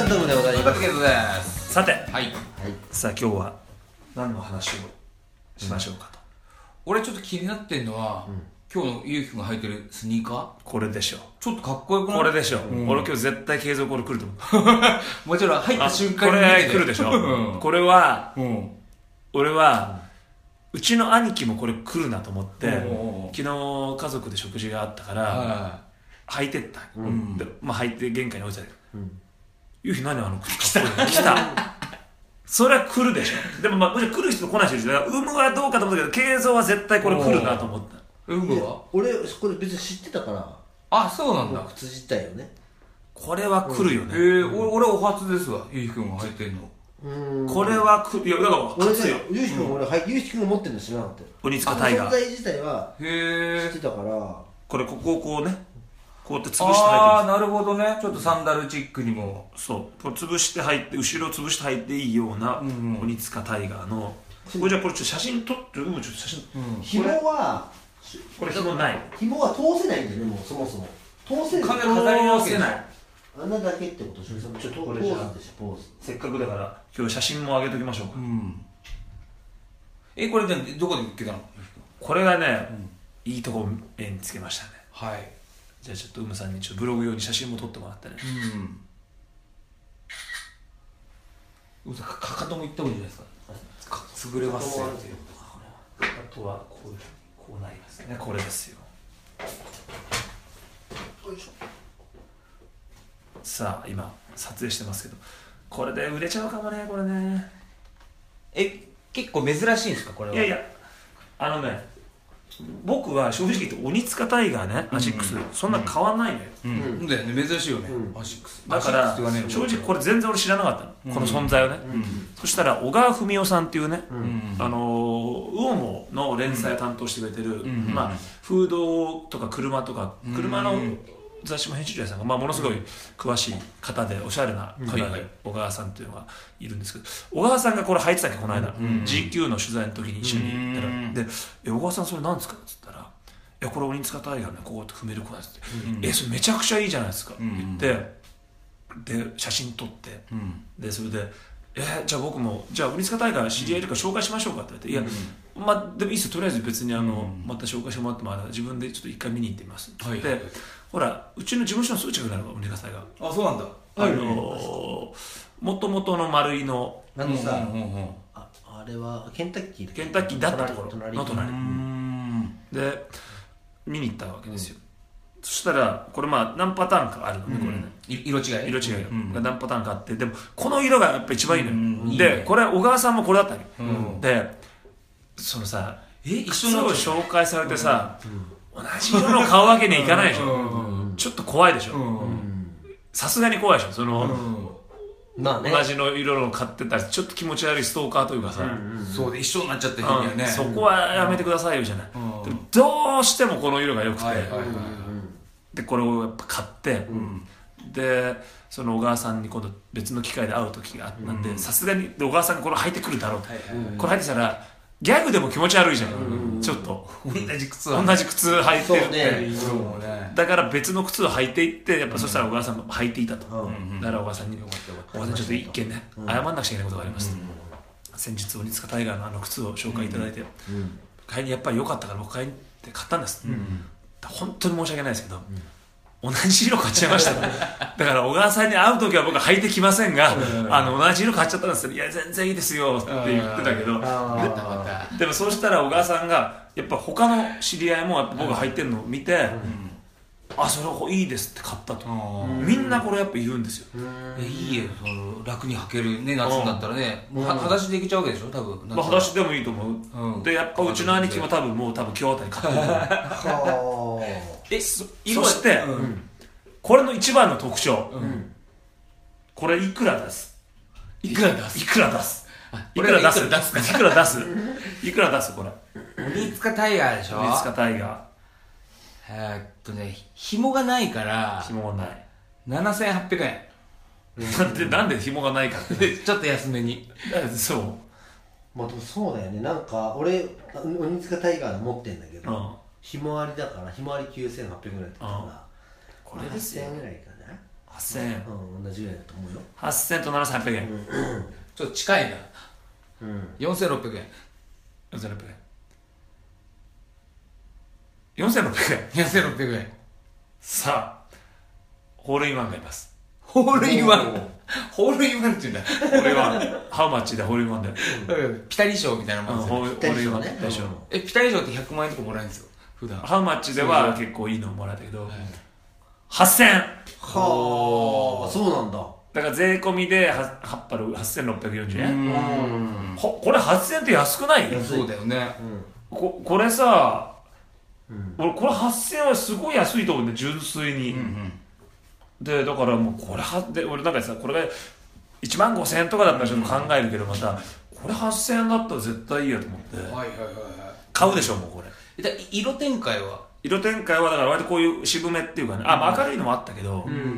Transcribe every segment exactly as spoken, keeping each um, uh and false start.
ントムでございます。 ケトです。 さて、 はい、はい、 さあ今日は何の話をしましょうかと、 うん、俺ちょっと気になってんのは、うん、今日のゆうきくんが履いてるスニーカー、 これでしょ。 ちょっとかっこよくない？ これでしょ、うん、俺今日絶対継続これ来ると思うもちろん入った瞬間にこれ来るでしょ、うん、これは、うん、俺は、うん、うちの兄貴もこれ来るなと思って、うん、昨日家族で食事があったから、うん、履いてった、うん、で、まあ、履いて玄関に置いてたけど、うん、ゆうき何あの靴かっこいい来たそれは来るでしょ。でもまあもちろん来る人と来ない人いる。有無はどうかと思ったけど、慶三は絶対これ来るなと思った。 有無は俺これ別に知ってたから。 あ、そうなんだ。 靴自体よね。 これは来るよね。 えー、俺お初ですわ、ゆうきくんが履いてんの。 うん、これは来る。いやだから初よ。 ゆうきくん俺はいゆうきくんが持ってるんですよなって。 鬼塚タイガー。 存在自体は知ってたから。 これここをこうね。こうやって潰して履いてる。ああ、なるほどね。ちょっとサンダルチックにも。 そう。これ潰して履いて、後ろを潰して履いていいような、鬼塚タイガーの。これじゃあこれちょっと写真撮って、うん、ちょっと写真。 うん、紐は、 これ紐ない。 紐は通せないんだよね、もうそもそも。通せる。 カメラ飾りなわけない。 穴だけってことでしょ。ちょっとポーズでしょ、ポーズ。 せっかくだから今日写真も上げときましょうか。うん、 え、これでどこで見つけたの？ これがね、うん、いいとこ見つけましたね。 はい。 じゃあちょっとうむさんにちょっとブログ用に写真も撮ってもらってね。 うん。かかともいった方がいいじゃないですか。潰れますよ。 あとはこういうこうなりますね。これですよ。よいしょ。さあ今撮影してますけど、これで売れちゃうかもね、これね。 え、結構珍しいんですかこれは？ いやいや、あのね、僕は正直言って鬼塚タイガーね、アシックス、そんな変わんないのよ。 うんだよね、珍しいよね、アシックス。 だから正直これ全然俺知らなかったの、この存在をね。そしたら小川文夫さんっていうね、あの魚もの連載を担当してくれてる、まあフードとか車とか車の雑誌も編集者さんが、まあ、ものすごい詳しい方でおしゃれな方で小川さんっていうのがいるんですけど、小川さんがこれ履いてたっけこの間 ジーキュー の取材の時に一緒に行ったら、で「え小川さんそれ何ですか?」っつったら「えこれ鬼塚タイガーねこうやって踏める子なんです」って「えそれめちゃくちゃいいじゃないですか」って言ってで写真撮ってでそれで「えじゃあ僕もじゃあ鬼塚タイガー知り合いいるから紹介しましょうか」って言われて「いやまあでもいいっすよとりあえず別にあのまた紹介してもらっても自分でちょっと一回見に行ってみます」って言って。ほらうちの事務所のすぐ近くになる鬼塚タイガー。 あ、そうなんだ。 あのもともとの丸井のあのさ、ああれはケンタッキーケンタッキーだったところの隣で見に行ったわけですよ。そしたらこれまあ何パターンかあるのね、これね色違い色違いが何パターンかあって、でもこの色がやっぱ一番いいのよ。でこれ小川さんもこれだったのよ。でそのさ靴を紹介されてさ同じ色の買うわけにはいかないでしょ。ちょっと怖いでしょ。さすがに怖いでしょ。その、まあね、同じの色の買ってたりちょっと気持ち悪いストーカーというかさ、 そうで一緒になっちゃってるんだよね。 そこはやめてくださいよじゃない。でもどうしてもこの色が良くて、でこれをやっぱ買って、でその小川さんに今度別の機会で会う時があったんで、さすがに小川さんがこれ履いてくるだろうと。これ履いてたらギャグでも気持ち悪いじゃん、うん、ちょっと同じ靴同じ靴履いてるって、 ねね、だから別の靴を履いていってやっぱ、うん、そしたら小川さんも履いていたと、うん、だから小川さんに「小川さんちょっと一件ね、うん、謝んなくちゃいけないことがあります」と、うん、先日鬼塚タイガーのあの靴を紹介いただいて、うん、買いにやっぱり良かったから僕買いに行って買ったんです、うん、本当に申し訳ないですけど、うん、同じ色買っちゃいましただから小川さんに会う時は僕は履いてきませんが、うん、あの同じ色買っちゃったんですよ。いや全然いいですよって言ってたけど、で, でもそうしたら小川さんがやっぱ他の知り合いもやっぱ僕が履いてるのを見て、うん、あそれいいですって買ったと、うん、みんなこれやっぱ言うんですよ。 えいいよその楽に履けるね夏になったらね、うん、は裸足でいけちゃうわけでしょ多分。 まあ裸足でもいいと思う、うん、でやっぱうちの兄貴も多分もう多分今日あたり買ってるえ そ, そして、うん、これの一番の特徴、うん、これいくら出すいくら出すいくら出すいくら出すいくら出すいくら出すこれ鬼塚タイガーでしょ。 鬼塚タイガーえーっとね紐がないから紐がないななせんはっぴゃくえんなんでなんで紐がないかってちょっと安めにそうまあでもそうだよね。なんか俺鬼塚タイガー持ってんだけど、うん、紐ありだから紐ありきゅうせんはっぴゃくえんぐらいだったから、 これですよはっせんえんぐらいかな。 はっせんえん、 うん、同じぐらいだと思うよ。 はっせんとななせんはっぴゃくえん、 ちょっと近いな。 うん、 よんせんろっぴゃくえん。 よんせんろっぴゃくえんよんせんろっぴゃくえんよんせんろっぴゃくえん。 さあホールインワンがいます。 ホールインワン。ホールインワンって言うんだ。 ホールインワンハウマッチでホールインワンだよ。 ピタリ賞みたいなもんですよ。 ホールインワンでしょ。 え、ピタリ賞ってひゃくまんえんとかもらえるんですよ、普段。 ハウマッチでは結構いいのもらえたけど、はっせんえん。 はあ、そうなんだ。 だから税込みではっぱるはっせんろっぴゃくよんじゅうえん。 うんここれはっせんえんって安くない？ そうだよね。 ここれさ、 うん、 俺これはっせんえんはすごい安いと思うんだよ、純粋に。うんうん、でだからもうこれはで俺なんかさ、これがいちまんごせんえんとかだったらちょっと考えるけど、またこれはっせんえんだったら絶対いいやと思って、 はいはいはいはい、 買うでしょもうこれ。 だ色展開は色展開はだから割とこういう渋めっていうかね、あ、まあ明るいのもあったけど、うんうん、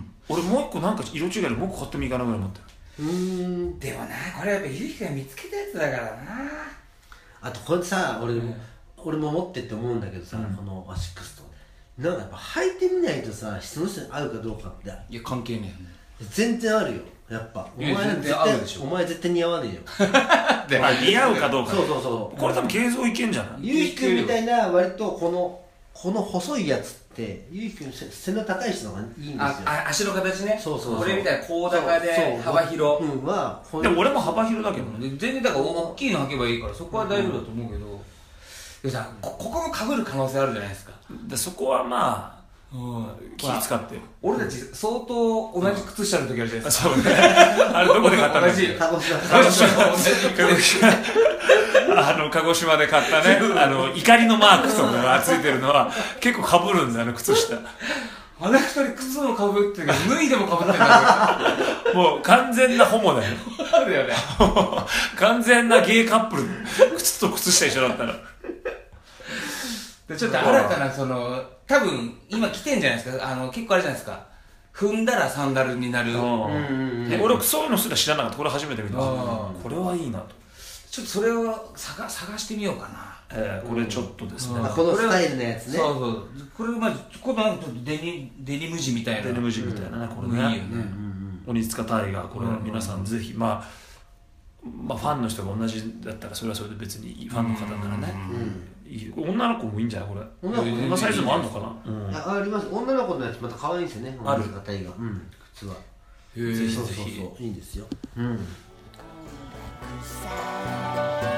俺もう一個なんか色違いでもう一個買ってもいいかなぐらい思ってる。 うーん、 でもな、これやっぱゆうきが見つけたやつだからな。 あとこれさ、俺も、 うん、俺も持ってって思うんだけどさ、うん、このアシックスとなんかやっぱ履いてみないとさ、その人に合うかどうかって。 いや関係ねえ。全然あるよ、やっぱ。お前全然合うでしょ。 お前絶対似合わねえよ。 で、まあ、似合うかどうか。 そうそうそう。 これ多分形像いけんじゃない？ ゆうきくんみたいな割とこのこの細いやつってゆうきくん背の高い人の方がいいんですよ。 あ、足の形ね。 そうそうそう。 俺みたいな高高で幅広。 うんは。 でも俺も幅広だけどね。 全然だから大きいの履けばいいからそこは大丈夫だと思うけど。うんでさ、こ, ここも被る可能性あるじゃないですか。 でそこはまあ、うん、気使って、まあ、 俺たち相当同じ靴下の時あるじゃないですか。 そうね。あれどこで買ったの？ 同じ鹿児島鹿児島鹿児島あの鹿児島で買ったね、あの怒りのマークとかがついてるのは結構被るんだよ、あの靴下。 あの二人靴を被ってるけど脱いでも被ってんだよ。もう完全なホモだよ。 あるよね。 完全なゲイカップル。靴と靴下一緒だったら。 でちょっと新たなその多分今来てんじゃないですか。あの結構あれじゃないですか。踏んだらサンダルになる。 で俺そういうのすら知らなかった。これ初めて見た。これはいいなと。 ちょっとそれを探探してみようかな。 えー、これちょっとですね。 このスタイルのやつね。 そうそう。これまあこれなんかちょっとデニデニム地みたいな。 デニム地みたいなね、これね。いいよね。鬼塚大河、これ皆さんぜひ、まあまあファンの人が同じだったらそれはそれで別にファンの方ならね。女の子もいいんじゃないこれ。女の子こんなサイズもあるのかな。 あります。女の子のやつまた可愛いんですよね。 ある。 型が。うん。靴は。 ぜひぜひ。 いいんですよ。うん。